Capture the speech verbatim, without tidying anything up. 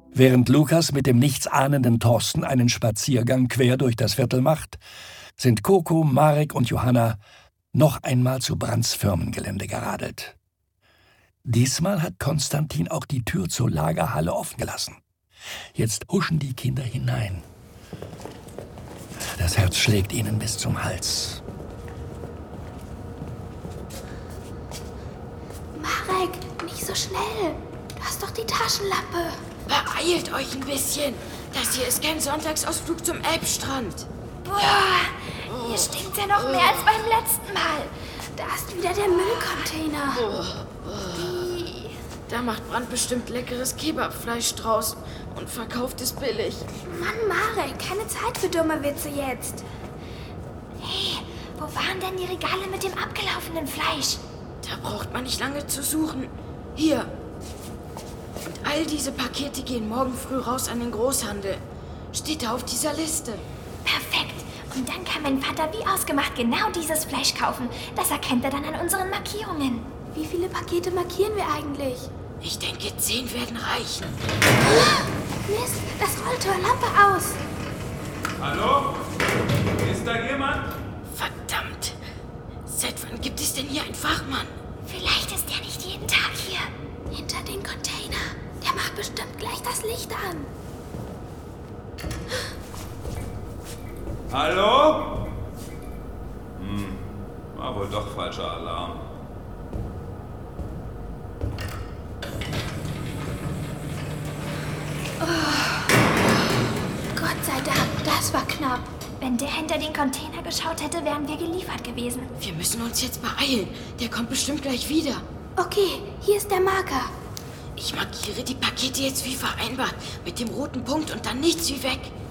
Während Lukas mit dem nichtsahnenden Thorsten einen Spaziergang quer durch das Viertel macht, sind Coco, Marek und Johanna noch einmal zu Brandts Firmengelände geradelt. Diesmal hat Konstantin auch die Tür zur Lagerhalle offen gelassen. Jetzt huschen die Kinder hinein. Das Herz schlägt ihnen bis zum Hals. Marek, nicht so schnell. Du hast doch die Taschenlampe. Beeilt euch ein bisschen. Das hier ist kein Sonntagsausflug zum Elbstrand. Boah, hier stinkt ja noch mehr als beim letzten Mal. Da ist wieder der Müllcontainer. Oh, oh. Da macht Brandt bestimmt leckeres Kebabfleisch draus und verkauft es billig. Mann, Marek, keine Zeit für dumme Witze jetzt. Hey, wo waren denn die Regale mit dem abgelaufenen Fleisch? Da braucht man nicht lange zu suchen. Hier. Und all diese Pakete gehen morgen früh raus an den Großhandel. Steht da auf dieser Liste. Perfekt. Und dann kann mein Vater wie ausgemacht genau dieses Fleisch kaufen. Das erkennt er dann an unseren Markierungen. Wie viele Pakete markieren wir eigentlich? Ich denke, zehn werden reichen. Mist, das Rolltor, Lampe aus. Hallo? Ist da jemand? Verdammt. Seit wann gibt es denn hier einen Fachmann? Vielleicht ist er nicht jeden Tag hier. Hinter den Container. Der macht bestimmt gleich das Licht an. Hallo? Hm, war wohl doch falscher Alarm. Oh. Gott sei Dank, das war knapp. Wenn der hinter den Container geschaut hätte, wären wir geliefert gewesen. Wir müssen uns jetzt beeilen. Der kommt bestimmt gleich wieder. Okay, hier ist der Marker. Ich markiere die Pakete jetzt wie vereinbart. Mit dem roten Punkt und dann nichts wie weg.